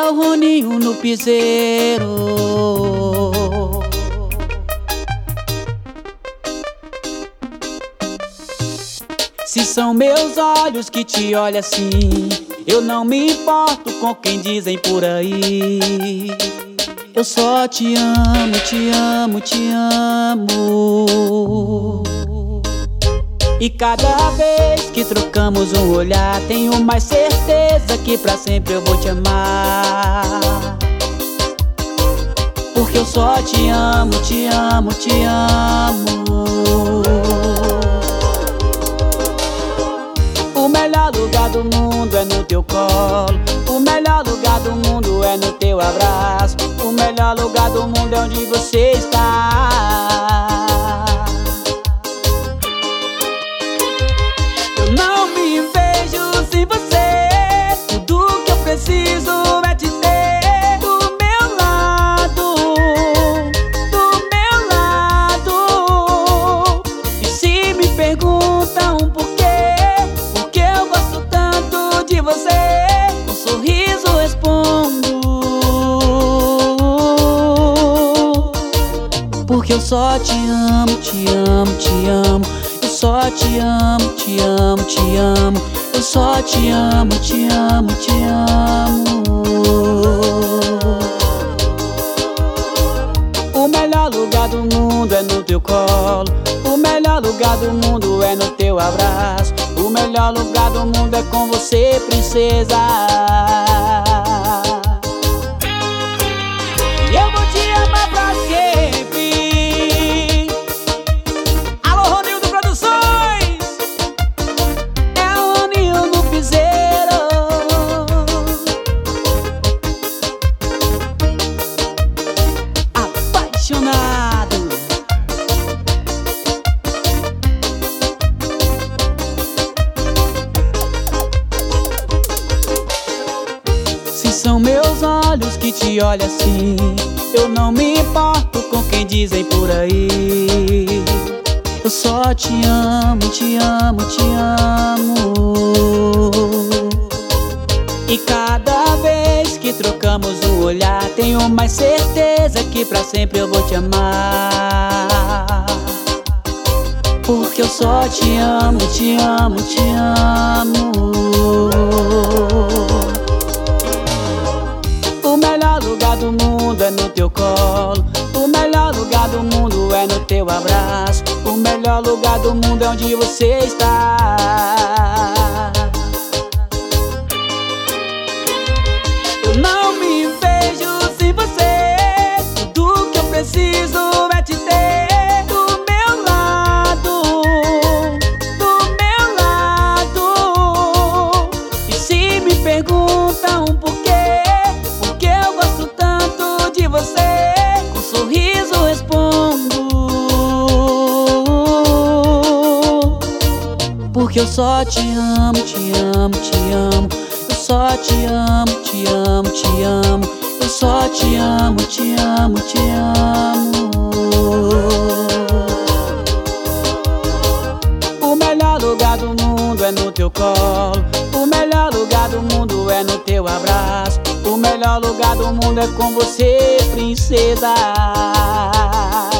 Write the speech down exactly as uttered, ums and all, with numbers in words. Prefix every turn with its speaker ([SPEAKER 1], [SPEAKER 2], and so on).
[SPEAKER 1] É o Roninho no piseiro. Se são meus olhos que te olham assim, eu não me importo com quem dizem por aí. Eu só te amo, te amo, te amo. E cada vez que trocamos um olhar, tenho mais certeza que pra sempre eu vou te amar. Porque eu só te amo, te amo, te amo. O melhor lugar do mundo é no teu colo. O melhor lugar do mundo é no teu abraço. O melhor lugar do mundo é onde você está. Eu não me vejo sem você. Tudo que eu preciso é te ter do meu lado, do meu lado. E se me perguntam por quê, porque eu gosto tanto de você, com um sorriso respondo: porque eu só te amo, te amo, te amo. Eu só te amo, te amo, te amo. Eu só te amo, te amo, te amo. O melhor lugar do mundo é no teu colo. O melhor lugar do mundo é no teu abraço. O melhor lugar do mundo é com você, princesa. E eu vou te amar pra sempre. Alô, Roninho do Produções. É o Roninho no piseiro. Apaixonado. Se são meus olhos que te olham assim, eu não me importo com quem dizem por aí. Eu só te amo, te amo, te amo. E cada vez que trocamos o olhar, tenho mais certeza que pra sempre eu vou te amar. Porque eu só te amo, te amo, te amo. O melhor lugar do mundo é no teu colo. O melhor lugar do mundo é no teu abraço. O melhor lugar do mundo é onde você está. Eu não me vejo sem você. Tudo que eu preciso é te ter do meu lado, do meu lado. E se me perguntam por quê, porque eu gosto tanto de você, com um sorriso respondo: porque eu só te amo, te amo, te amo. Eu só te amo, te amo, te amo. Eu só te amo, te amo, te amo. O melhor lugar do mundo é no teu colo. O melhor lugar do mundo é no teu abraço. O melhor lugar do mundo é com você, princesa.